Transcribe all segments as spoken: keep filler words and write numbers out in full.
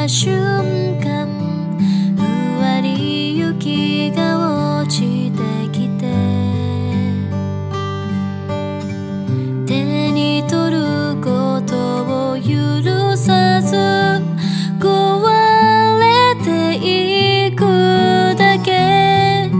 瞬間、ふわり雪が落ちてきて、手に取ることを許さず壊れていくだけ。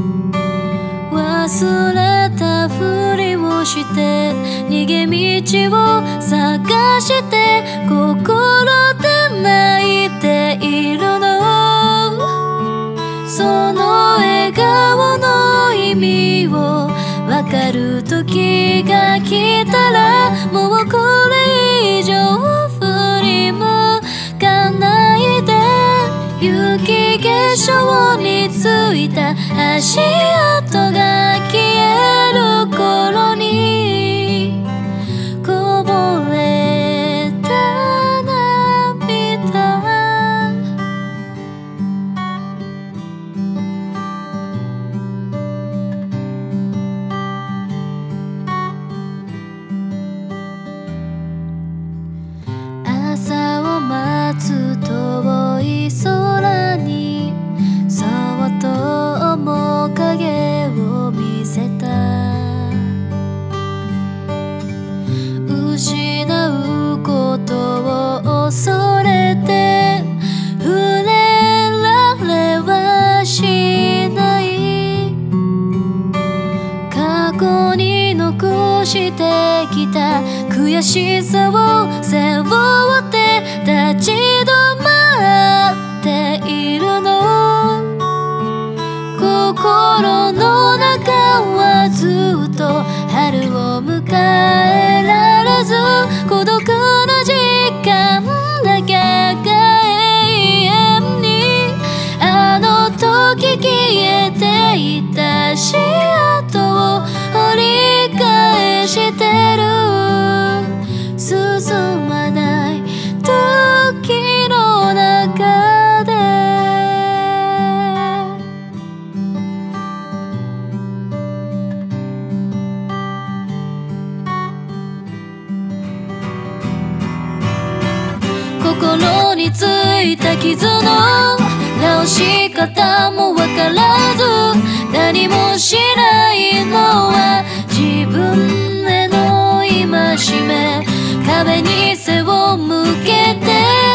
忘れたふりをして逃げ道を探して、心で泣いているの。その笑顔の意味を分かる時が来たら、もうこれ以上振り向かないで。雪化粧についた足跡が消える頃にこぼれた涙。朝を待つ遠い空にそっと面影を見せた。失うことを恐れて触れられはしない。過去に残してきた悔しさを背負って立ち止まっているの。心の中はずっと春を迎えられず、孤独な時間だけが永遠にあの時消えていた足跡を掘り返してる。進まない時の中で心についた傷の直し方もわからず、何もしないのは自分への戒め。壁に背を向けて